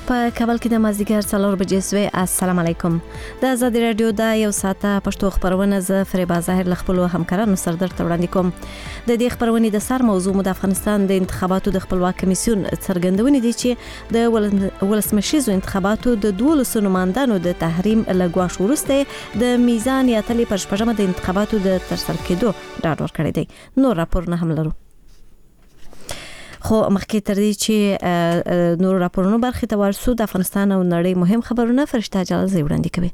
په کابل کې د مازدیګر 4 بجې سوی. السلام علیکم. د آزادي رادیو د یو ساعته پښتو خبرونه ز فریبا ظاهر ل خپل همکارانو سره درته وړاندې کوم. د دې خبرونې د سر موضوع مو د افغانستان د انتخاباتو د خپلواک کمیسیون څرګندونې دي چې د ولسمشریزو انتخاباتو د 12 نمائندانو د تحریم لګواښ وروسته د میزان یا تلې پر شپږمه د انتخاباتو د ترسره کېدو ډاډ ورکړی دی. نور راپورونه هم لرو. خو مخکې تر دې چې نور راپورونو برخې ته ورسو د افغانستان او نړۍ مهم خبرونه فرشته جلال وړاندې کوي.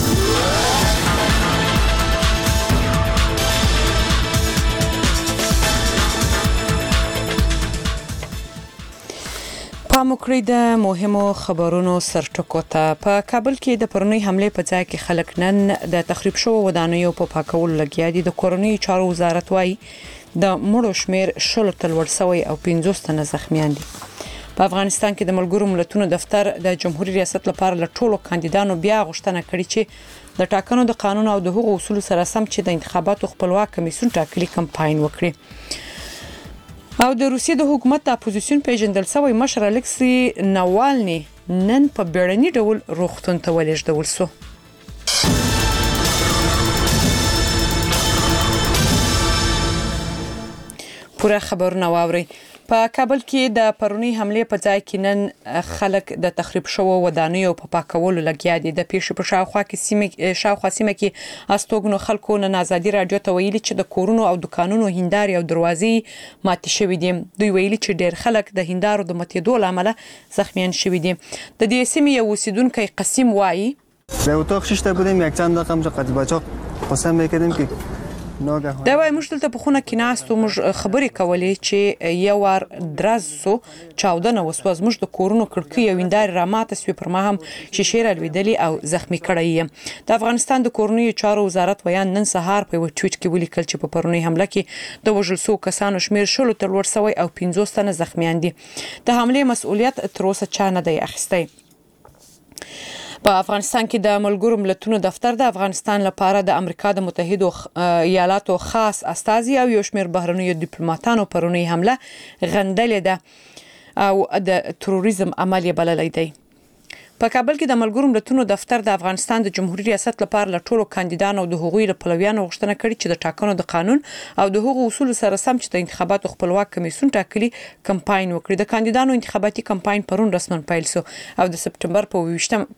پاموکړی د مهمو خبرونو سرټکو ته. په کابل کې د پرونی حمله په ځای کې خلک نن د تخریب شوو ودانیو په پاکولو لګیا دي. د کورنۍ چارو وزارت وايي د مړو شمیر 10 تل ورسوي او 50 تنه زخمیان دي. په افغانستان کې د ملګرو ملتونو دفتر د جمهوریت ریاست لپاره له ټولو کاندیدانو بیا غوښتنه کړې چې د ټاکنو د قانون او د حقوقو اصول سره سم چې د انتخاباتو خپلواک کمیسیون ټاکلي کمپاین وکړي. او د روسیې د حکومت د اپوزیسیون پیژندل شوی مشر الکسی ناوالني نن په بیړني ډول روغتون ته ولېږدول شو. پوره خبرونه واوري. په کابل کې د پرونی حمله په ځای کې نن خلک د تخریب شوو ودانیو په پاکولو لګیا دي. د پیښې په شاوخوا سیمه کې استوګنو خلکو نن آزادي رادیو ته ویلي چې د کورونو او دکانونو هندارې او دروازې ماتې شوې دي. دوی ویلي چې ډېر خلک د هندارو د ماتېدو لامل زخمیان شوي دي. د دې سیمې یو اوسیدونکی قسیم وایي در اتاق شش تا بودیم، یک چند دقیقه همونجا قضیه بچا قسم میکردیم که دا وای موږ دلته په خونه کې ناستو، موږ خبرې کولې چې یو وار درزو چاودنه وسوه، موږ د کورونو کړکۍ او ویندارې راماته سوې، پر ما هم شیشې رالوېدلې او زخمی کړی یم. د افغانستان د کورنیو چارو وزارت ویان نن سهار په یو ټویټ کې ولیکل چې په پرونی حمله کې د وژل شوو کسانو شمیر 10 تر لوړ شوی او 50 تنه زخمیان دي. د حملې مسؤلیت تر اوسه چا نه دی اخیستی. په افغانستان کې د ملګرو ملتونو دفتر د افغانستان لپاره د امریکا د متحدو ایالاتو خاص استازي او یو شمېر بهرنیو ډیپلوماټانو پرونی حمله غندلې ده او د تروریزم عمل یې بللی دی. په کابل کې د ملګرو ملتونو دفتر د افغانستان د جمهوریت ریاست لپاره له ټولو کاندیدانو او د هغوی له پلویانو غوښتنه کړې چې د ټاکنو د قانون او د حقوقو اصول سره سم چې د انتخاباتو خپلواک کمیسیون ټاکلي کمپاین وکړي. د کاندیدانو انتخاباتي کمپاین پرون رسماً پیل شو او د سپټمبر په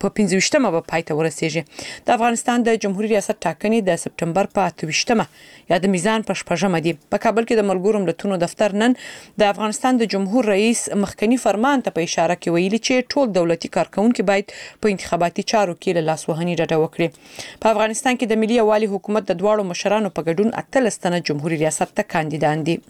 15مه به پای ته ورسیږي. د افغانستان د جمهوریت ریاست ټاکنې د سپټمبر په 28مه یا د میزان په شپږمه دي. په کابل کې د ملګرو ملتونو دفتر نن د افغانستان د جمهور رئیس مخکنی فرمان ته په اشاره کې ویلي چې ټول دولتي کارکونکو باید په انتخاباتي چارو کې له لاسوهنې ډډه وکړي. په افغانستان کې د ملي یووالي حکومت د دواړو مشرانو په ګډون 18 تنه جمهوریت ریاست ته کاندیدان دي.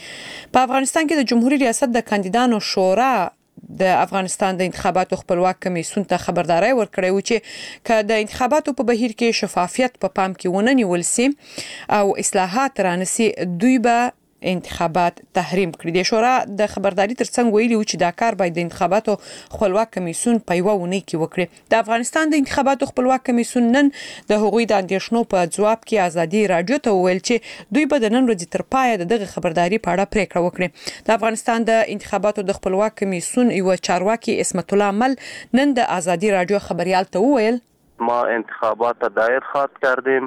په افغانستان کې د جمهوریت ریاست د کاندیدانو شورا د افغانستان د انتخاباتو خپلواک کمیسیون ته خبرداري ورکړې و چې که د انتخاباتو په بهیر کې شفافیت په پام کې ونه نیول سي او اصلاحات رانسي، دوی به انتخابات تحریم کړي. د شورا د خبرداري ترڅنګ ویلي و چې دا کار باید د انتخاباتو خپلواک کمیسیون په یوه اونۍ کې وکړي. د افغانستان د انتخاباتو خپلواک کمیسیون نن د هغوی د اندېښنو په ځواب کې آزادي رادیو ته وویل چې دوی به د نن ورځې تر پایه دغه خبرداري په اړه پریکړه وکړي. د افغانستان د انتخاباتو د خپلواک کمیسیون یو چارواکي اسمت الله مل نن د آزادي رادیو خبريال ته وویل ما انتخابات دایر خواد کردیم،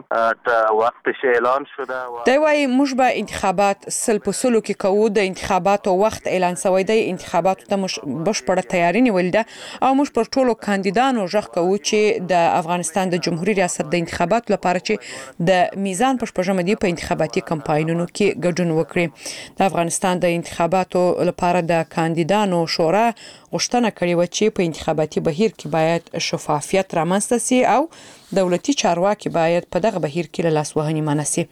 وقتش اعلان شده. دی وایي موږ به انتخابات سل په سلو کې کوو. د انتخاباتو وخت اعلان شوی دی. انتخاباتو ته بشپړه تیاری نیولې ده او موږ پر ټولو کاندیدانو غږ کوو چې د افغانستان د جمهوریت ریاست د انتخاباتو لپاره چې د میزان په شپږمه دی په انتخاباتي کمپاینونو کې ګډون وکړي. د افغانستان د انتخاباتو لپاره د کاندیدانو شورا غوښتنه کړې و چې په انتخاباتي بهیر کې باید شفافیت رامنځته شي او دولتي چارواکي باید په دغه بهیر کې له لاسوهنې منع شي.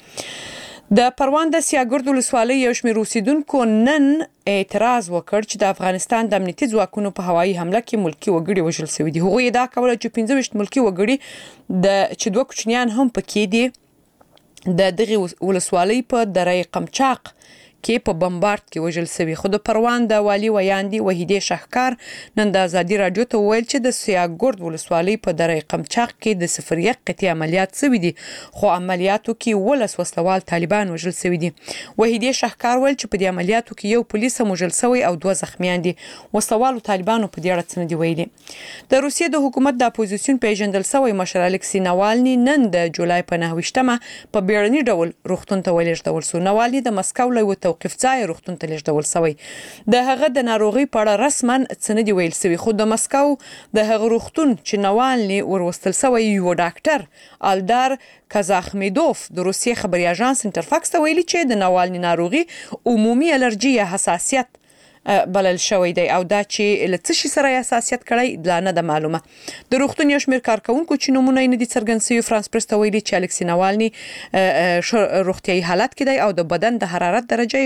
د پروان د سیاګرد ولسوالۍ یو شمېر اوسیدونکو نن اعتراض وکړ چې د افغانستان د امنیتي ځواکونو په هوایي حمله کې ملکي وګړي وژل شوي دي. هغوی ادعا کوله چې 15 ملکي وګړي چې 2 کوچنیان هم پکې دي د دغه ولسوالۍ په دره قمچاق کې په بمبارد کې وژل شوی. خو د پروان د والي ویاندې وحیدې شهکار نن د ازادي رادیو ته ویل چې د سیاګورد ولسوالۍ په دره قمچاق کې د 01 قطعي عملیات شوی دي، خو عملیاتو کې 12 وسلوال طالبان وژل شوی دي. وحیدې شهکار ویل چې په دې عملیاتو کې یو پولیس وژل شوی او 2 زخمیان دي. وسلوالو طالبانو په دې اړه څه نه دی ویلي. د روسیې د حکومت د اپوزیسیون پیژندل شوی مشر الکسی ناوالني نن د جولای په 9مه په بیړني ډول روغتون ته ولېږدول شو. ناوالني د مسکو له توقيف ځای روغتون ته لېږدول شوی. د هغه د ناروغي په اړه رسما څه نه دی ویل شوی، خو د مسکو د هغه روغتون چې ناوالني وروستل شوی یو ډاکټر آلدار کازاخمیدوف د روسیې خبري اژانس انټرفاکس ته ویلي چې د ناوالني ناروغي عمومي الرجي یا حساسیت بلل شوی دی او دا چې لڅ شي سره حساسیت کړی لا نه د معلومه. د روغتون یو شمېر کارکونکو چې نمونه نه دي څرګند شوی فرانس پرس ته ویلي چې الکسی ناوالني روغتيایي حالت کې دی او د بدن د حرارت درجه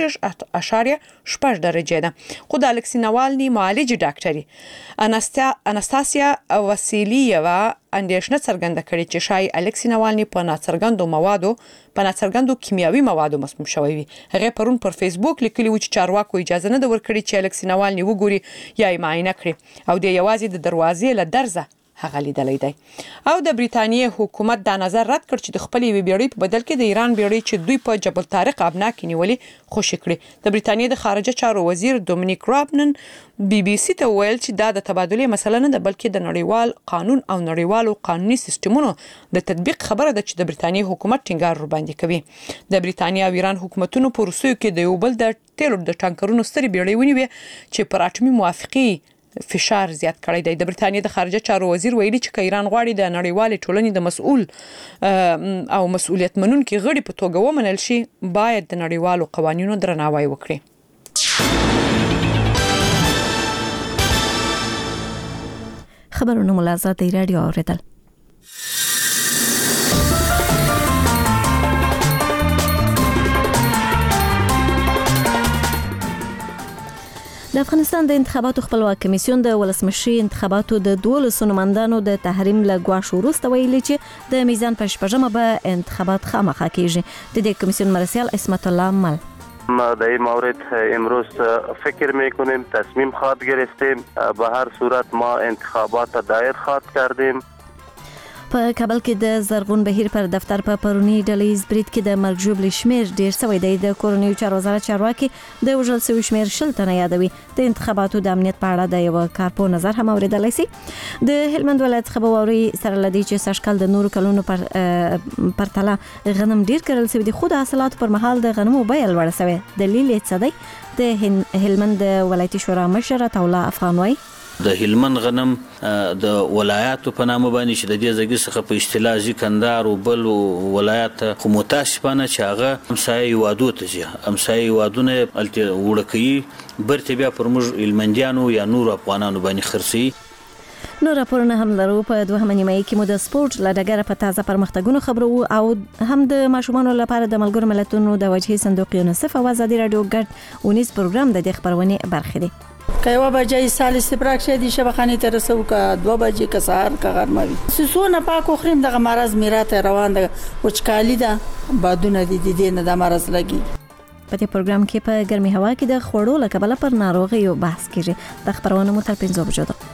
6.8 درجه ده. خو د الکسی ناوالني معالج ډاکټري اناستاسیا واسیلیوا اندیشنه څرګنده کړې چې شای الکسی ناوالني په ناڅرګندو کیمیاوي موادو مسموم شوی وي. هغه پرون پر فیسبوک لیکلی و چې چارواکو اجازه نه ورکړي چې الکسی ناوالني وګوري یا یې معاینه کړي او د یوازې د دروازې له درزه هغه لیدلې دی. او د بریتانیې حکومت دا نظر رد کړ چې د خپلې بیړۍ په بدل کې د ایران بیړۍ چې دوی په جبل طارق ابنا کې نیولې خوشی کړي. د بریتانیې د خارجه چارو وزیر دومینیک راب نن BBC ته ویل چې دا د تبادلې مسله نه ده بلکې د نړیوال قانون او نړیوالو قانوني سیستمونو د تطبیق خبره ده چې د بریتانیې حکومت ټینګار ور باندې کوي. د بریتانیا او ایران حکومتونو په روسیو کې د یو بل د تیلو د ټانکرونو ستري بیړۍ ونیوي چې پر اټومي موافقه فشار زیات کړی دی. د بریتانیې د خارجه چارو وزیر ویلي چې ایران غواړي د نړیوال ټولنې د مسؤل او مسؤلیت منونکي غړي په توګه ومنل شي باید د نړیوالو قوانینو درناوی وکړي. خبرونه ملازات دی رادیو اوریدل. د افغانستان د انتخاباتو خپلواک کمیسیون د ولسمشي انتخاباتو د 12 نمائندانو د تحریم لګواش وروسته ویلي چې د میزان په شپږمه به انتخابات خامخا کیږي. د دې کمیسیون مرسیال اسمت الله مل ما در این مورد امروز فکر میکنیم تصمیم خواهد گرفتیم به هر صورت ما انتخابات دایر خواهد کردیم. په کابل کې د زرغون بهیر پر دفتر په پرونی ډلېز برید کې د مرګ ژوبل شمیر ډیر شوی دی. د کورونیو چارو وزارت چارواکي د وژل شوی شمیر 10 تنه یادوي. د انتخاباتو د امنیت په اړه د یو کارپو نظر هم اوریدلای شي. د هلمند ولایت خبروري سره لدی چې سشکل د نورو کلونو پر تله غنم ډیر کړل شوی دي، خو د حاصلات پر مهال د غنمو بیه لوړه شوی. دلیل یې څه دی؟ د هلمند ولایتي شورا مشر تولا افغانوي د هلمند غنم د ولایاتو په نامه باندې چې د دې ځای څخه په اصطلاح ځکندار او بل ولایت خو متاسفانه چې هغه همسایي وادو ته ځي، همسایي وادونه الته وړکې برته بیا پر موږ هلمندیانو یا نور افغانانو باندې خرڅي. نو راپورونه هم لرو. په دوهمه نیمه کې مو د سپورت لډګر په تازه پرمختګونو خبرو او هم د ماشومانو لپاره د ملګرو ملتونو د وجهي صندوق یونیسف او ازادي رادیو ګډ ونیس پروګرام د دې خبرونه برخه دي. که یو بجې سال استفراغ شه دي شبخانه ته رسو کا 2 بجې کا سهار کا غرموي سونه پاک خوریم دغه مرز میراته روان ده وچکالی ده بادونه دي دي نه د مرز لګي. په دې پروګرام کې په ګرمي هوا کې د خوړو لکبله پر ناروغي یو بحث کیږي. د خبرونه مو تر 15 بجو ده.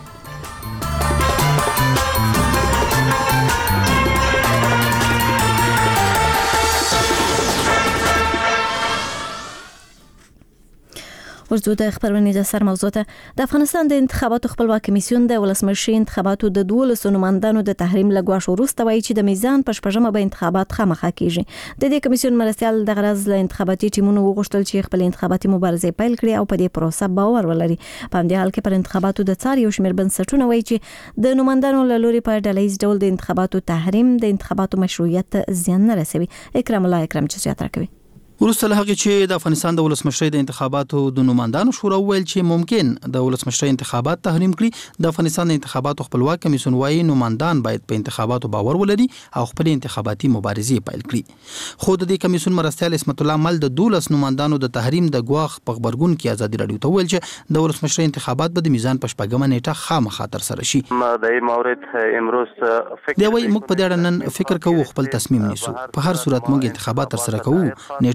ورځو د خبرونه د سر موضوع ته د افغانستان د انتخاباتو خپلواک کمیسیون د ولسمشي انتخاباتو د 12 نمائندانو د تحریم لګواش وروسته وایي چې د میزان په شپږمه به انتخابات خامخا کیږي. د دې کمیسیون مرستيال د غرض له انتخاباتي ټیمونو وغوښتل چې خپل انتخاباتي مبارزه پیل کړي او په دې پروسه باور ولري. په همدې حال کې پر انتخاباتو د څار یو شمېر بنسټونه وایي چې د نمائندانو له لوري په ډلهیز ډول د انتخاباتو تحریم د انتخاباتو مشروعیت زیان نه رسوي. اکرام الله اکرم چې زیات راکوي. ورسته له هغه چې د افغانستان د ولسمشرۍ د انتخاباتو د نمائندانو شورا ویل چې ممکن د ولسمشرۍ انتخابات تحریم کړي، د افغانستان د انتخاباتو خپلواک کمیسیون وايي نمائندان باید په انتخاباتو باور ولري او خپل انتخاباتي مبارزې پیل کړي. خو د دې کمیسیون مرستيال اسمت الله مل د 12 نمائندانو د تحریم د ګواخ په خبرګون کې ازادي رادیو ته ویل چې د ولسمشرۍ انتخابات به د میزان په شپږمه نیټه خامخا تر سره شي. د این مورد امروز دی وایي موږ په دې اړه نن فکر کوو، خپل تصمیم نیسو. په هر صورت موږ انتخابات تر سره کوو. نیټه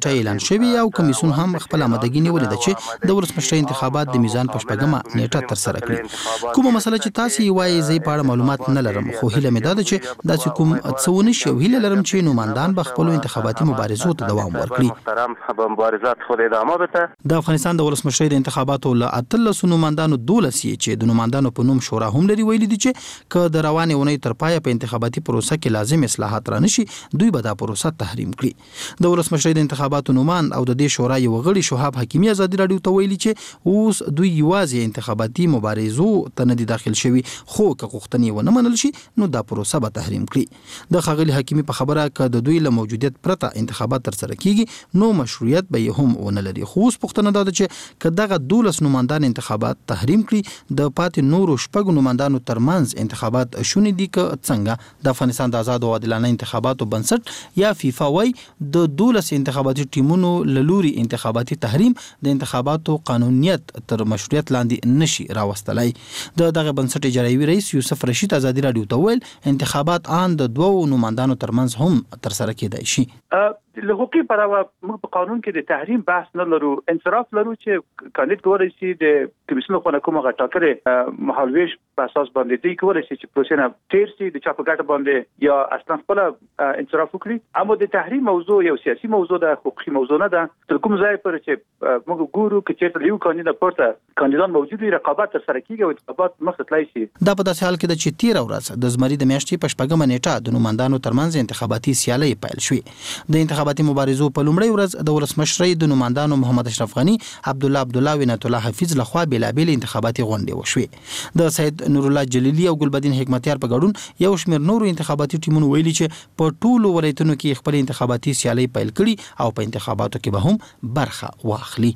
نشه اعلان شوی او کمیسیون هم خپل آمادګي نیولې ده چې د ولسمشر انتخابات د میزان په شپږمه نیټه تر سره کړي. کومه مسله چې تاسو وایي زی په اړه معلومات نه لرم، خو هیله مې ده چې دا کوم څونه شی هیله لرم چې نوماندان به خپل انتخاباتي مبارزو ته دوام ورکړي. محترم به مبارزات خود ادامه بده. د افغانستان د ولسمشر د انتخاباتو له 13 نوماندانو 12 چې د نوماندانو په نوم شورا هم لري ویلي دي چې که د روانې اونۍ تر پایه په انتخاباتي پروسه کې لازم اصلاحات رانشي دوی به دا پروسه تحریم کړي. د ولسمشر د انتخاباتو نوماند او د دې شورا یو غړي شهاب حکیمی ازادي رادیو ته ویلي چې اوس دوی یوازې انتخاباتي مبارزو ته نه دي داخل شوي، خو که غوښتنې ونه منل شي نو دا پروسه به تحریم کړي. د ښاغلي حکیمی په خبره که د دوی له موجودیت پرته انتخابات تر سره کیږي نو مشروعیت به هم ونه لري. خو اوس پوښتنه ده چې که دغه 12 نوماندان انتخابات تحریم کړي د پاتې نورو شپږ نوماندانو ترمنځ انتخابات شونې دي که څنګه. د افغانستان د آزاد او عادلانه انتخاباتو بنسټ یا فیفا وای د 12 انتخاباتي ټیمونو لوري انتخاباتي تحریم د انتخاباتو قانونیت تر مشروعیت لاندې نشي راوستلای. دغه بنسټ اجرایوي رئیس یوسف رشید ازادي رادیو ته ویل انتخابات آن د دوو نوماندانو ترمنځ هم تر سره کېدای شي. له حقوقي پلوه موږ په قانون کې د تحریم بحث نه لرو، انصراف لرو چې کاندید کولای شي د کمیسیون خو کومه غټاکره مهالویش په اساس باندې دی کولای شي چې پروسه نه تیر شي د چا په ګټه باندې یا اصلا خپل انصراف وکړي. اما د تحریم موضوع یو سیاسي موضوع ده، حقوقي موضوع نه ده. تر کوم ځای پر چې موږ ګورو چې چیرته یو کاندید پورته کاندیدان موجود وي رقابت تر سره کیږي او انتخابات مخ ته تللی شي. دا په داسې حال کې ده چې 13 ورځ د زمري د میاشتې په شپږمه نیټه د نوماندانو ترمنځ انتخاباتي سیالي پیل شوې. د انتخاباتي مبارزو په لومړۍ ورځ د ولسمشر د نوماندانو محمد اشرف غنی، عبدالله عبدالله او عنایت الله حفیظ لخوا بیلابیل انتخاباتي غونډې وشوې. د سید نور الله جلیلی او ګلبدین حکمتیار په ګډون یو شمېر نورو انتخاباتي ټیمونو ویلي چې په ټولو ولایتونو کې خپل انتخاباتي سیالي پیل کړي او په انتخاباتو کې به هم برخه واخلي.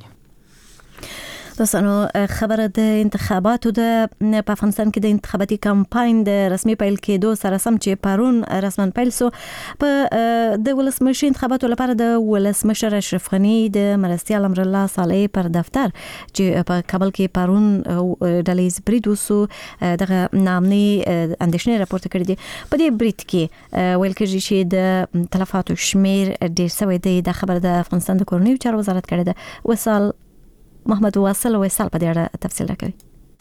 دوستانو خبره د انتخاباتو د په افغانستان کې د انتخاباتي کمپاین د رسمي پیل کېدو سره سم چې پرون رسمن پیل سو په د ولسمشر انتخاباتو لپاره د ولسمشر اشرف غنی د مرستیال امر الله صالح پر دفتر چې په کابل کې پرون ډلیز برید وسو دغه نامني اندېښنې راپورته کړې دي. په دې برید کې ویل کېږي چې د تلفاتو شمیر ډېر شوی دی. د خبر د افغانستان د کورنیو چارو وزارت کړی ده. وصال محمد واصل وصال په دې اړه تفصیل راکوي.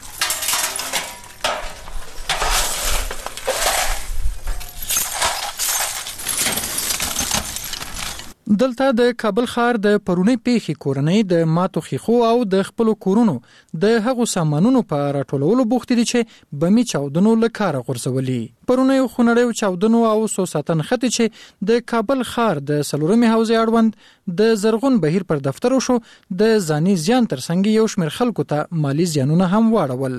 دلته د کابل ښار د پرونی پیښې کورنۍ د ماتو خيخو او د خپل کورونو د هغو سامانونو په راټولولو بوخت دي چې بمی چاودنو له کار غورځولي. پرونی خونړیو چاودنو او سوساتن خطي چې د کابل ښار د سلورمي حوزې اړوند د زرغون بهیر پر دفتر شو د ځاني زیان ترڅنګ یو شمېر خلکو ته مالی زیانونه هم واړول.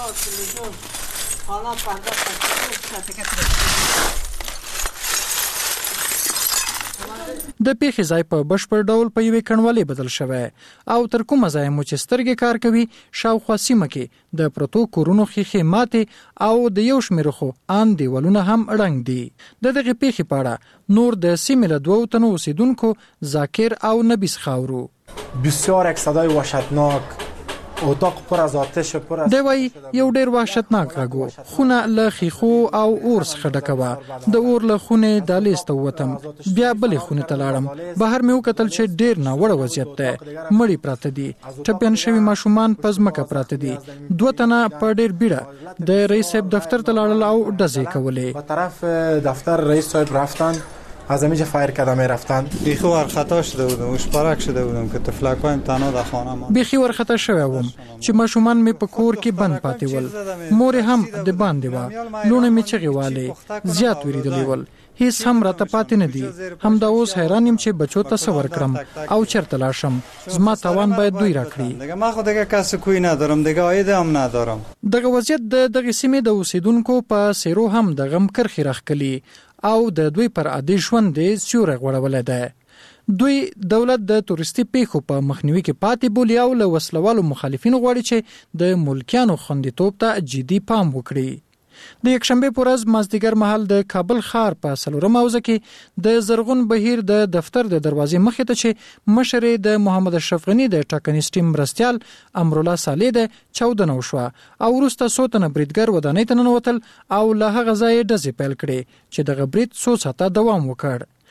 د پیښې ځای په بشپړ ډول په یوې کڼوالې بدل شوی او تر کومه ځای مو چې سترګې کار کوي شاوخوا سیمه کې د پروتو کورونو خېخې ماتې او د یو شمېر خو ان دیوالونه هم ړنګ دي. د دغه پیښې په اړه نور د سیمې له دوو تنو اوسیدونکو ذاکر او نبیس خاورو بسیار یک صدای وحشتناک اتاق پر از آتش پر از دوی یو ډیر وحشتناک غږو خونه له خيخو او اور څخه ډکوه. د اور له خونه د لیسته وتم بیا بلې خونه ته لاړم. بهر مې وکتل چې ډیر ناوړه وضعیت ده. مړی پراته دي، ټپيان شوی ماشومان په ځمکه پراته دي. دوه تنه په ډیر بیړه د رئیس صاحب دفتر ته لاړل او ډزې کولې. په طرف دفتر رئیس صاحب رفتن از همینجا فایر کردن رفتن. بیخی ورخطا شده بودم و شپرک شده بودم که تفلکایم تنها در خانه ما. بیخی ورخطا شوی وم چې ماشومان می په کور کې بند پاتې ول. مور هم د باندې و. لونه می چغې والي زیات وریدلی ول. هیڅ هم راته پاتې نه دي. هم دا اوس حیران یم چې بچو ته څه ورکړم او چرته لاړ شم. زما تاوان باید دوی راکړي. دیگه ما خود دیگه کس کوی ندارم، دیگه عاید هم ندارم. دغه وضعیت د دغه سیمې د اوسیدونکو په سیرو هم د غم کرخي راخکلی او د دوی پر عادي ژوند د سیوره غوړولې ده. دوی دولت د تورستي پیښو په مخنیوي کې پاتې بولی او له وسلوالو مخالفینو غواړي چې د ملکیانو خوندیتوب ته جدي پام وکړي. د یکشنبه پر ورځ مازدیګر مهال د کابل ښار په سلورم حوزه کې د زرغون بهیر د دفتر د دروازې مخې ته چې مشر د محمد اشرف غنی د ټاکنیز ټیم مرستیال امر الله صالح د چاودنه وشوه او وروسته سوتنه بریدګر ودانۍ ته ننوتل او له هغه ځای ډزې پیل کړې چې د غبرید څو ساعته دوام وکړ.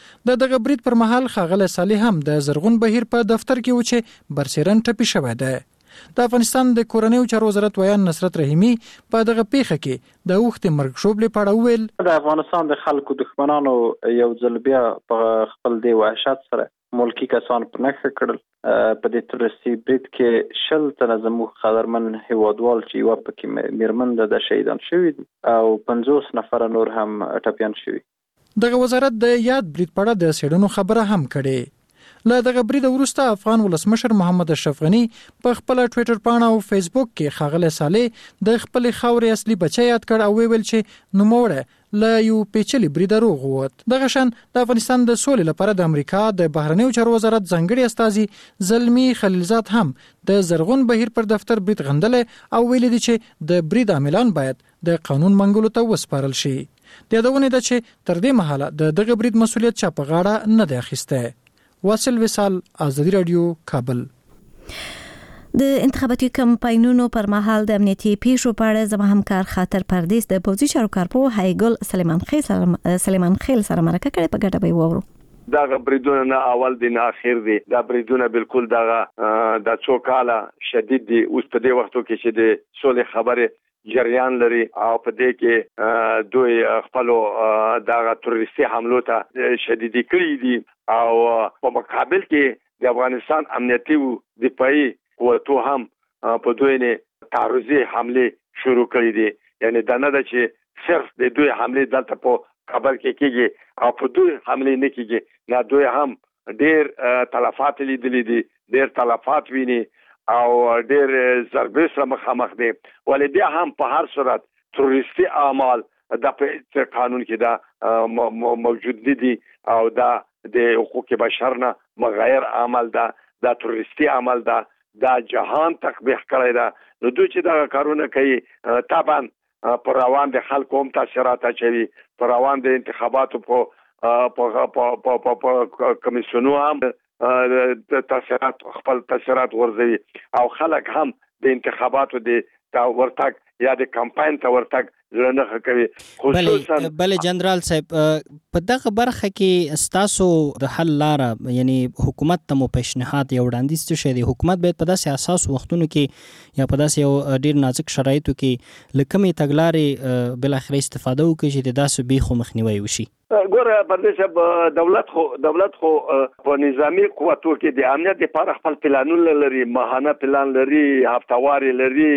دغه برید پر مهال ښاغلی صالح هم د زرغون بهیر په دفتر کې و چې برسیرن ټپي شوی دی. د افغانستان د کورنیو چارو وزارت ویان نصرت رحیمی په دغه پیښه کې د اوښتې مرګ شوبلې په اړه وویل د افغانستان د خلکو دښمنانو یو ځل بیا په خپل دی وحشت سره ملکی کسان په نښه کړل. په دې تروریستي برید کې 10 تنه زموږ قدرمن هیوادوال چې یوه پکې میرمن د شهیدان شوي دي او 50 نفر نور هم ټپیان شوي. دغه وزارت د یاد برید په اړه د څېړنو خبره هم کړې. له دغه برید وروسته افغان ولسمشر محمد اشرف غنی په خپل ټوئیټر پاڼه او فیسبوک کې ښاغلی صالح د خپل خاورې اصلي بچی یاد کړ او ویل چې نوموړی له یو پیچلي بریده روغ ووت. دغه شان د افغانستان د سولې لپاره د امریکا د بهرنیو چارو وزارت ځانګړي استازي زلمی خلیلزاد هم د زرغون بهیر پر دفتر برید غندلی او ویلي دي چې د برید عاملان باید د قانون منګولو ته وسپارل شي. د یادونې ده چې تر دې مهاله د دغه برید مسؤلیت چا په غاړه نه دی اخیستی. واصل وصال، آزادی رادیو، کابل. د انتخاباتي کمپاینونو پر مهال د امنیتي پیښو په اړه زما همکار خاطر پردیس د پوځي چارو کارپو هایګل سلیمان خیل سره مرکه کړې په ګډه به وورو. دا بریدونه نه اول دي نه اخر دي. دا بریدونه بالکل د څو کاله شدید دي. اوس په دې وختو کې چې د سولې خبره جریان لري او په دې کې دوی خپل دغه تروریستي حملو ته شدیدي کړی دي او په مقابل کې د افغانستان امنیتي دفاعي قوتو هم په دوی نه تعرضي حمله شروع کړې دي. یعنی دا نه ده چې صرف د دوی حمله دلته په کابل کې کېږي او په دوی حمله نه کېږي. نه، دوی هم ډېر تلفات لیدلي دي، ډېر تلفات ویني او ډېر ضربې سره مخامخ دي. ولې بیا هم په هر صورت تروریستي اعمال د قانون کې دا موجود دي او دا د حقوق بشر نه مغایر عمل ده، دا تروریستي عمل ده، دا جهان تقبیح کړی ده. نو دوی چې دا کارونه کوي طبعا پر روان د خلکو هم تاثیرات اچوي، پر روان د انتخاباتو په کمیسیونو هم تاثیرات خپل تاثیرات ورزوي او خلک هم د انتخاباتو د ورتګ یا د کمپاین ته ورتګ ځنه کوي. خصوصا بل جنرال صاحب په دغه برخه کې استاسو د حل لاره یعنی حکومت ته مو پیشنهاد یو وړاندیز څه شي دی؟ حکومت باید په داسې اساس وختونو کې یا په داسې یو ډیر نازک شرایطو کې لکمې تګلارې بل اخر استفاده وکړي چې د داسې بیخو مخنیوي وشي. ګوره پردیس دولت خو په نظامی قوتو کې د امنیت لپاره خپل پلانونه لري، ماهانه پلان لري، هفتواري لري،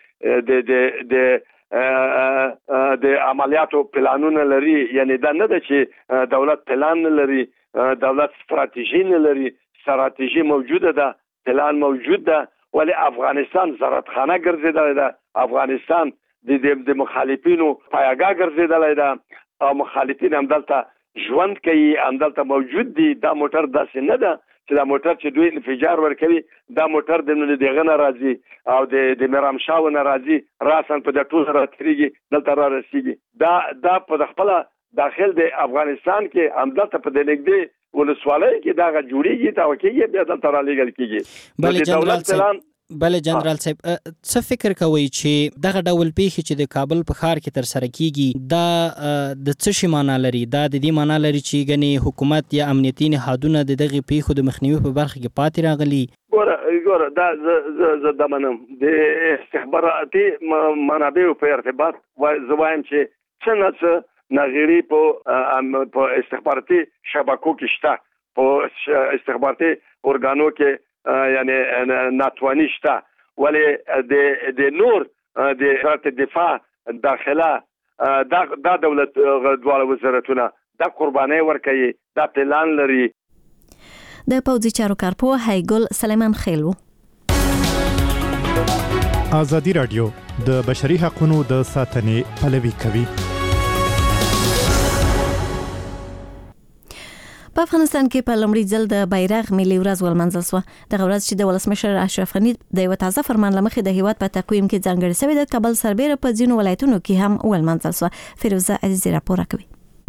د عملیاتو پلانونه لري. یعنی دا نه ده چې دولت پلان نه لري، دولت استراتیژي نه لري. استراتیژي موجوده ده، پلان موجود ده، ولی افغانستان زرتخانه ګرځیدلی ده، افغانستان د مخالفینو پایګاه ګرځیدلی ده او مخالفین هم دلته ژوند کوي، هم دلته موجود دي. دا موټر داسې نه ده چې دا موټر چې دوی انفجار ورکوي، دا موټر د دغه نه راځي او د میرامشاو نه راځي، راسن په د ټول راتېږي دلته را رسیږي. دا په خپل داخل د افغانستان کې هم دلته په د نږدې ولسوالۍ کې دا جوړیږي، تا وکیږي، بیا دلته را لېږل کېږي. بله جنرال صاحب څه فکر کوي چې دغه ډول پیښې چې د کابل په ښار کې تر سره کیږي دا د څه شي معنا لري؟ دا د دې معنا لري چې ګنې حکومت یا امنیتي نهادونه د دغه پیښو د مخنیوي په برخه کې پاتې راغلي؟ ګوره دا زه منم د استخباراتي منابعو په ارتباط زه وایم چې څه نه څه ناغیري په استخباراتي شبکو کې شته، په استخباراتي ارګانو کې یعنی ناتوانی شته. ولی د نور د وزارت دفاع داخله دا دولت دواړه وزارتونه دا قرباني ورکوي، دا پلان لري. د پوځي چارو کارپو هایګل سلیمان خیل. آزادی رادیو د بشري حقوقو د ساتنې پلوي کوي. په افغانستان کې په لومړي ځل د بیرغ ملي ورځ ولمنځل شوه. دغه ورځ چې د ولسمشر اشرف غنی د یو تازه فرمان لمخې د هیواد په تقویم کې ځانګړی شوی د کابل سربېره په ځینو ولایتونو کې هم ولمنځل شوه. فیروزه عزیزی راپور کوي.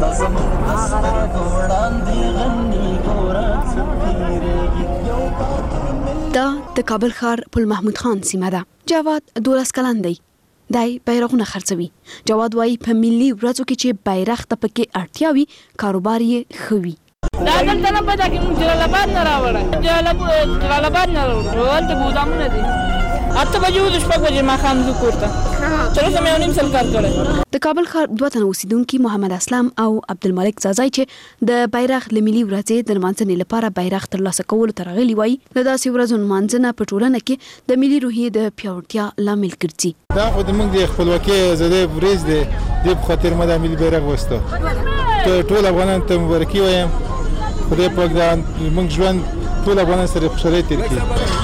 دا د کابل ښار پل محمود خان سیمه ده. جواد 12 کلن دی. دای بیرغونه خرڅوي. جواد وایي په ملي ورځو کې چې بیرغ ته پکې اړتیا وي کاروبار یې ښه وي. دا دلته نه پته کې موږ جلال آباد نه راوړل جلال آباد نه راوړل هلته ګودامونه دي 8 بجې د شپږ بجې ماښام زه کور ته تر اوسه مې یو نیم سل کار کړی. د کابل ښار دوه تنه اوسیدونکي محمد اسلام او عبدالملک زازای چې د بیرغ له ملي ورځې د نمانځنې لپاره بیرغ ترلاسه کولو ته راغلي وایي د داسې ورځو نمانځنه په ټولنه کې د ملي روحیې د پیاوړتیا لامل ګرځي. دا خو د موږ د خپلواکۍ آزادۍ ورځ دی، دې په خاطر ما د ملي بیرغ وسته. ټول افغانان ته مبارکي وایم. خدای پاک دا موږ ژوند ټول افغانان سره خوشحالۍ تیر کړي.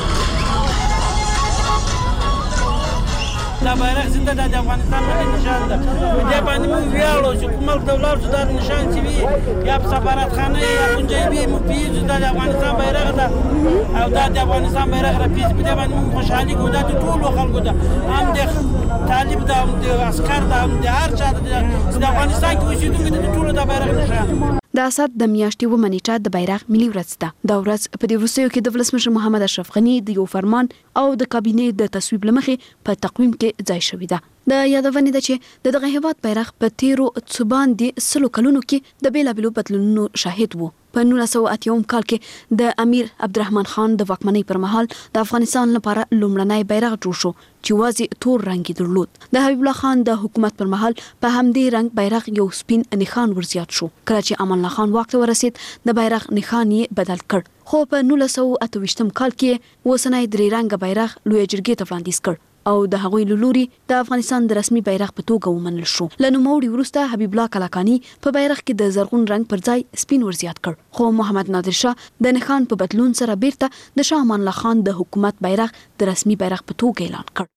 دا بیرغ زنده د افغانستان ملي نشان ده. په دې باندې موږ ویاړو چې کوم ملک د ولاړ شو دا نشان چې وي یا په سفارتخانه یا کونجې وي موږ پیژنو دا د افغانستان بیرغ ده او دا د افغانستان بیرغ را پیژنو. په دې باندې موږ خوشحالي کوو. دا د ټولو خلکو ده، هم د طالب ده، هم د عسکر ده، هم د هر چا ده چې د افغانستان کې اوسېدونکي د ټولو د بیرغ نشان. د اسد د میاشتې و منېټه د بیرغ ملي ورځ ده. دا ورځ په دې وروستیو کې د ولسمشر محمد اشرف غني د یو فرمان او د کابینې د تصویب لمخې په تقویم کې ځای شوې ده. د یادونې ده چې دغه هیواد بیرغ په تیرو څو باندې 100 کلونو کې د بیلابیلو بدلونونو شاهد وو. په 1980 کال کې د امیر عبدالرحمن خان د واکمنۍ پر مهال د افغانستان لپاره لومړنی بیرغ جوړ شو چې یوازې تور رنګ درلود. د حبیب الله خان د حکومت پر مهال په همدې رنګ بیرغ یو سپین نښان ورزیات شو. کله چې امان الله خان واک ته ورسید د بیرغ نښان یې بدل کړ، خو په 1928 کال کې اوسنی درې رنګه بیرغ لویه جرګې ته وړاندیز کړ او د هغوی له لوري د افغانستان د رسمي بیرغ په توګه ومنل شو. له نوموړي وروسته حبیب الله کلاکاني په بیرغ کې د زرغون رنګ پر ځای سپین ورزیات کړ، خو محمد نادر شاه د نښان په بدلون سره بیرته د شاه امان الله خان د حکومت بیرغ د رسمي بیرغ په توګه اعلان کړ.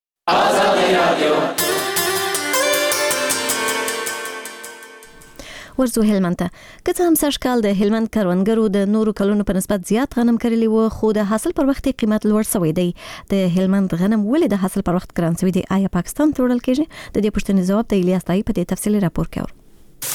ورزو هلمند ته که څه هم سږ کال د هلمند کروندګرو د نورو کلونو په نسبت زیات غنم کرلی و، خو د حاصل پر وخت قیمت لوړ شوی دی. د هلمند غنم ولې د حاصل پر وخت ګران شوی دی؟ آیا پاکستان ته وړل کیږي؟ د دې پوښتنې جواب د الیاس تایي په دې تفصیلي راپور کې اورو.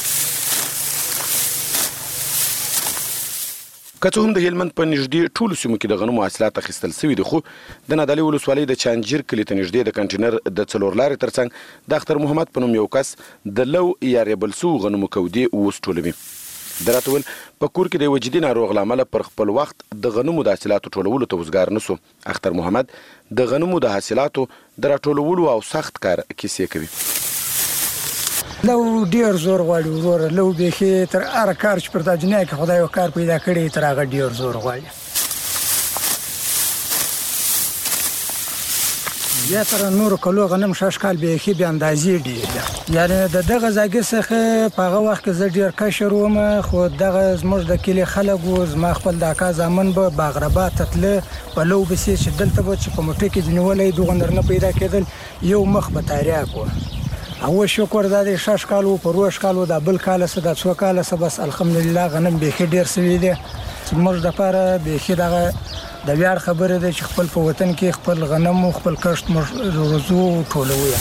که څه هم د هلمند په نږدې ټولو سیمو کې د غنمو حاصلات اخیستل شوي دي، خو د نادعلي ولسوالۍ د چانجیر کلي ته نږدې د کنټینر د څلور لارې ترڅنګ د اختر محمد په نوم یو کس د لو یا ریبل سو غنمو کودې اوس ټولوي. د راته ویل په کور کې د یوه جدي ناروغ له امله پر خپل وخت د غنمو د حاصلاتو ټولولو ته وزګار نه سو. اختر محمد د غنمو د حاصلاتو د راټولولو او سخت کار کیسې کوي. لو ډیر زور غواړي وروره، لو بیخي تر هر کار چې پر تا دنیا کې خدای یو کار پیدا کړی تر هغه ډیر زور غواړي. بیا تر نورو کلو غنم شاش کال بیخي بې اندازې ډیر ده. یعنی د دغه ځای څخه په هغه وخت کې زه ډیر کشر وم، خو دغه زموږ د کلي خلک وو، زما خپل د اکا زامن به باغربات ته تله په لو بسې چې دلته به چې په موټۍ کې ځینې دغه نرنه پیدا کېدل یو مخ به تاریاک وو. او شکر دا د شش کال وو، په روش کال وو، د بل کال سره د څو کال سره بس الحمدلله غنم بیخي ډیر سوي دي. زموږ د لپاره بیخي دغه د ویاړ خبره ده چې خپل په وطن کې خپل غنم او خپل کښت روزو ټولوي.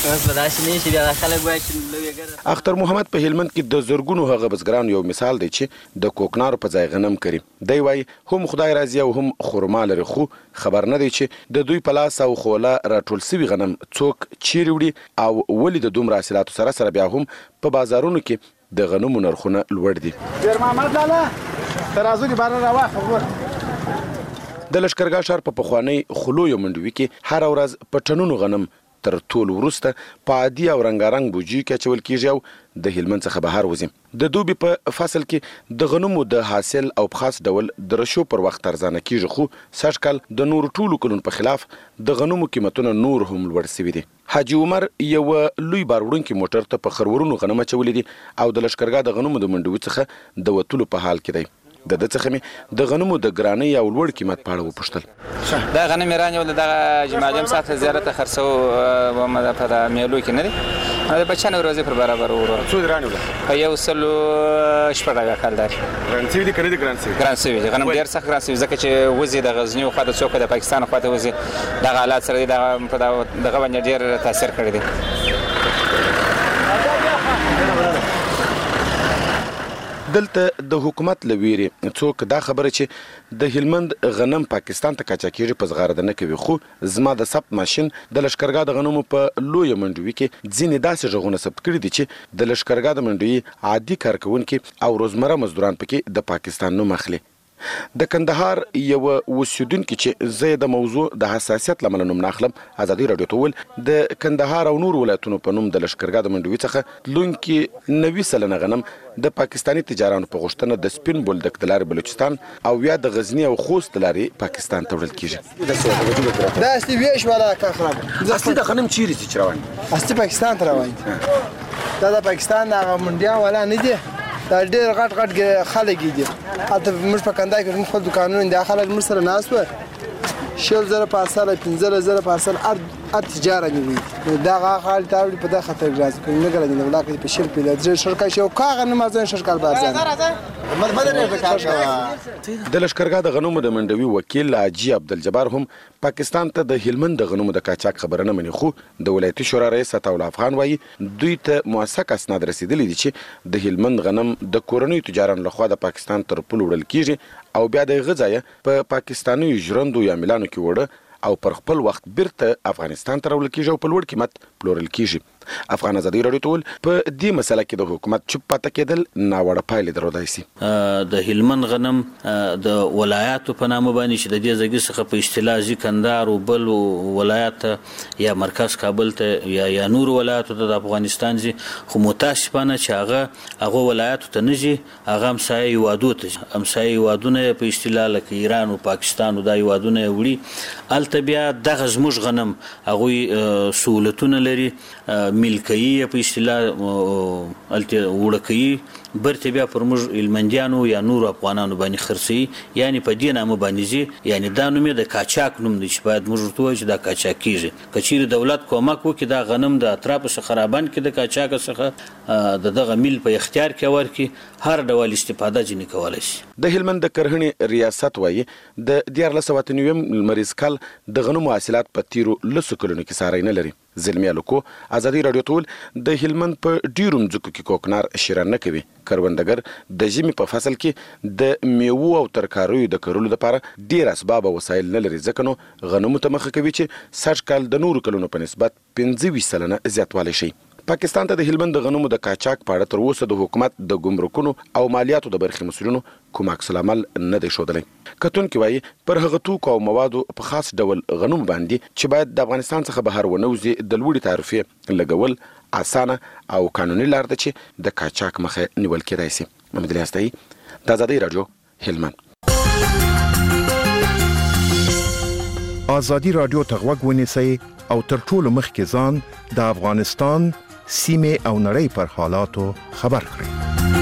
اختر محمد په هلمند کې د زرګونو هغه بزګرانو یو مثال دی چې د کوکنارو په ځای غنم کري. دی وایي هم خدای راضي او هم خرما لري، خو خبر نه دی چې د دوی په لاس او خوله راټول سوي غنم څوک چیرې وړي او ولې د دومره حاصلاتو سره سره بیا هم په بازارونو کې د غنمو نرخونه لوړ دي. ډیر محمد لاله ترازو دی بار راوخه. د لشکرګاه ښار په پخوانۍ خلویو منډوي کې هر ورځ په ټنونو غنم تر ټول وروسته په عادي او رنګارنګ بوجي کې اچول کیږي او د هلمند څخه بهر وځي. د دوبي په فصل کې د غنمو د حاصل او په خاص ډول د رشو پر وخت ارزانه کیږي، خو سږ کال د نورو ټولو کلونو په خلاف د غنمو قیمتونه نور هم لوړ شوي دي. حاجي عمر یو لوی بار وړونکي موټر ته په خرورونو غنم اچولي دي او د لشکرګاه د غنمو د منډوي څخه د وتلو په حال کې دی. د څخه مې د غنمو د ګرانۍ او لوړ قیمت په اړه وپوښتل. دا غنم ایران یو دغه جماعت ساعت زیارت خرڅو و مده په میلو کې نه دي، دا بچنه ورځې پر برابر ورو څو درانه په یو سلو شپږه کال دار ګرانسي دي کړي دي ګرانسي غنم ډیر سخت ګرانسي ځکه چې وزي د غزنی خو د څوک د پاکستان خو ته وزي د حالات سره دغه باندې ډیر تاثیر کړی دی. دلته د حکومت لویری څوک دا خبره چې د هلمند غنم پاکستان ته کاچاکیږي په زغارده نه کوي خو زما د ثبت ماشين د لشکرګاه د غنمو په لوی منډوي کې ځینې داسې ژغونه ثبت کړي دي چې د لشکرګاه د منډوي عادي کارکونکو او روزمره مزدوران پکې د پاکستان نوم اخلي. د کندهار یو اوسیدونکو چې زه د موضوع د حساسیت لمن نوم ناخلم ازادي رادیو ته ول د کندهار او نور ولایتونو په نوم د لشکرګاه د منډوي څخه لونکي 90 سلنه غنم د پاکستانی تجارانو په غوښتنه د سپین بولدک د لارې بلوچستان او یا د غزنی او خوست د لارې پاکستان ته وړل کیږي. دا اصلي ویش ولا کا خراب اصلي د غنم چیرې چې روان اصلي پاکستان ته روان دا د پاکستان د منډیا ولا نه دي دا ډېر غټ خلک دي اته موږ په کندای کې خپل دکانونه د خلک موږ سره ناس و 6000 پارسل 15000 پارسل ار تجارت نیوي دا غاړه تاوړي په دغه خطر راځي کوم نه ګرځي نو لاکه په شر په د شرکت شو کاغه نه مازن شرکت بارځه د لشکرګاه د غنمو د منډوي وکیل حاجی عبدالجبار هم پاکستان ته د هلمند د غنمو د کاچاک خبره نه مني خو د ولایتي شورا رئیس عطاول افغان وایي دوی ته موثق اسناد رسیدلي دي چې د هلمند غنم د کورنۍ تجارانو لخوا د پاکستان تر پل وړل کیږي او بیا د غځای په پاکستاني ژوندو یا ملانو کې وړه او پر خپل وخت بیرته افغانستان ته راول کیږي او په لوړ قیمت پلورل کیږي. افغان ازادي رادیو ټول په دې مسله کې د حکومت چوپ پاتې کېدل ناوړه پایلې درلودای شي. د هلمند غنم د ولایاتو په نامه باندې چې د دې ځای څخه په اصطلاح ځکندار او بل ولایت یا مرکز کابل ته یا نور ولایاتو ته د افغانستان زی خو متاسفانه چې هغه ولایاتو ته نږي هغه همسایه هیوادو ته همسایه هیوادونه په اصطلاح لکه ایران او پاکستان او د هیوادونه وړي الته بیا دغه زموږ غنم هغه سہولتونه لري ملکي په اصطلاح الته وړکې برته بیا پر موږ هلمندیانو یا نور افغانانو باندې خرڅي یعنی په دې نامه باندې زی یعنی دا نوم د کاچاک نوم دی چې باید موږ ورته وایو چې دا کاچاک کیږي کچیر دولت کومک وکړي دا غنم د اطراف څخه خرابان کې د کاچاک څخه دغه مل په اختیار کې ورکي هر ډول استفاده جنې کولای شي. د هلمند د کرهڼې ریاست وایي د 1490 مریض کال د غنمو حاصلات په تیرو لسو کلونو کې ساري نه لري. زلمی لوکو ازادي رادیو ټول د هلمند په ډیروم ځکو کې کوکنار شیران نه کوي کروندګر د ژمي په فصل کې د میوه او ترکاریو د کرلو لپاره ډیر اسباب او وسایل نه لري ځکه نو غنمو ته مخه کوي چې سږ کال د نورو کلونو په نسبت 25 سلنه زیاتوالی شي. پاکستان ته د هلمند د غنمو د کاچاک په اړه تر اوسه د حکومت د ګمرکونو او مالیاتو د برخې مسولینو کوم عکس العمل نه دی ښودلی. کتونکي وایي پر هغه توکو او موادو په خاص ډول غنم باندې چې باید د افغانستان څخه بهر ونوځي د لوړې تعرفې لګول اسانه او قانوني لار ده چې د کاچاک مخه نیول کېدای شي. محمد علي هستایی د ازادي رادیو هلمند. ازادي رادیو ته غوږ ونیسئ او تر ټولو مخکې ځان د افغانستان سیمه او نړۍ پر حالاتو خبر کړئ.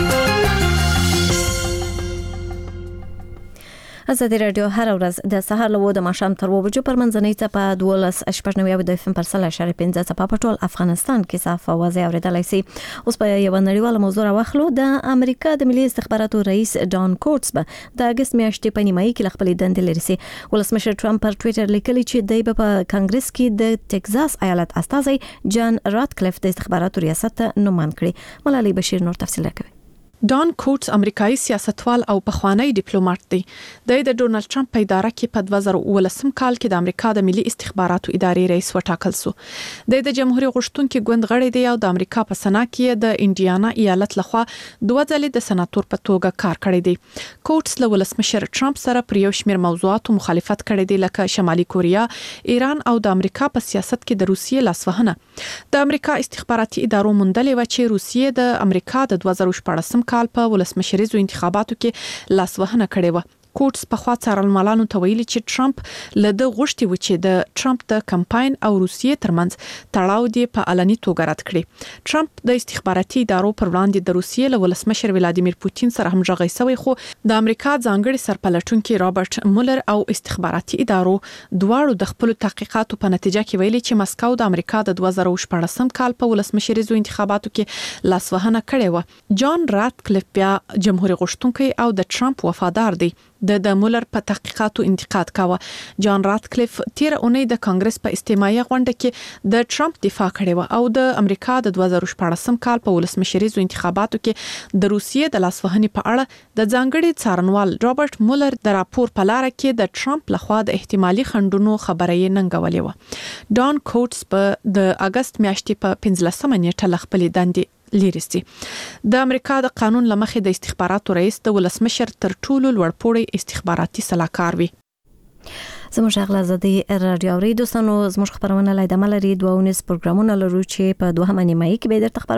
ازادي رادیو هر ورځ د سهار له د ماښام تر 2 بجو پر منځنۍ ته په 12.9 د FM پر 0.5 ته په ټول افغانستان کې صاف اوازه اوریدلای شي. اوس په یو نړیواله موضوع راوخلو. د امریکا د ملي استخباراتو رئیس ډان کوټس به د اگست میاشتې په نیمایي کې خپل دندې لري سي. ولسمشر ټرمپ پر ټوئیټر لیکلی چې دی په کانګرس کې د ټکزاس ایالت استازي جان راتکلیف د استخباراتو ریاست ته نومان کړي. ملالۍ بشیر نور تفصیل کوي. ډان کوټس امریکایي سیاستوال او پخوانی ډیپلوماټ دی. د ډونالد ټرمپ په اداره کې په 2019 کال کې د امریکا د ملي استخباراتو ادارې رئیس وټاکل شو. د جمهوریت غوښتونکو ګوند غړی دی او د امریکا په سنا کې د انډیانا ایالت لخوا 2 ځلې د سناتور په توګه کار کړی دی. کوټس له ولسمشر ټرمپ سره پر یو شمېر موضوعاتو مخالفت کړی دی لکه شمالي کوریا، ایران او د امریکا په سیاست کې د روسیې لاسوهنه. د امریکا استخباراتي ادارو موندلې و چې روسیې د امریکا د 2014 کال په ولسمشریزو انتخاباتو کې لاسوهنه کړې و. کوټس په خوا څارنوالانو ته ویلي چې ټرمپ له د غوښتي و چې د ټرمپ د کمپاین او روسیې ترمنځ تړاو دی په علني توګه رد کړي. ټرمپ د استخباراتي ادارو پر وړاندې د روسیې له ولسمشر ولادیمیر پوتین سره همغږی شوی خو د امریکا ځانګړي سرپلټونکي رابرټ مولر او استخباراتي ادارو دواړو د خپل تحقیقاتو په نتیجه کې ویلي چې مسکو د امریکا د 2014 کال په ولسمشریزو انتخاباتو کې لاسوهنه کړې و. جان راتکلیف بیا جمهوریت غوښتونکي او د ټرمپ وفادار دی. د مولر په تحقیقاتو انتقاد کاوه. جان راتکلیف تیر اونۍ د کانګرس په استماعي غونډه کې د ټرمپ دفاع کړې و او د امریکا د 2014 کال په ولسمشریزو انتخاباتو کې د روسیې د لاسوهنې په اړه د ځانګړي څارنوال رابرټ مولر د راپور په لار کې د ټرمپ لخوا د احتمالي خنډونو خبره یې ننګولې و. ډان کوټس په د اگست میاشتې په 15 نیټه لخپلې دندې لیرسي. د امریکا د قانون لمخې د استخباراتو رئیس د ولسمشر تر ټولو لوړپوړی استخباراتي سلاکار وي. زموږ اغلا زدي رادیو اوریدو سنو زموږ خبرونه لای د ملري 2 پروګرامونه لرو چې په 2 نیمه کې به درته